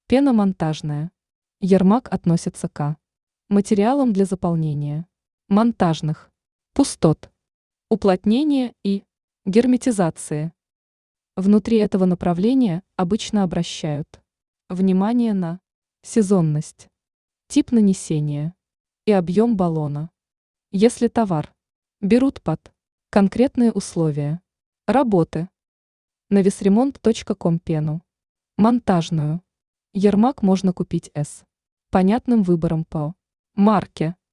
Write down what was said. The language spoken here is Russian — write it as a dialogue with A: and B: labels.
A: Пена монтажная. Ермак относится к материалам для заполнения монтажных пустот, уплотнения и герметизации. Внутри этого направления обычно обращают внимание на сезонность, тип нанесения и объем баллона. Если товар берут под конкретные условия работы. На весремонт.ком пену монтажную Ермак можно купить с понятным выбором по марке.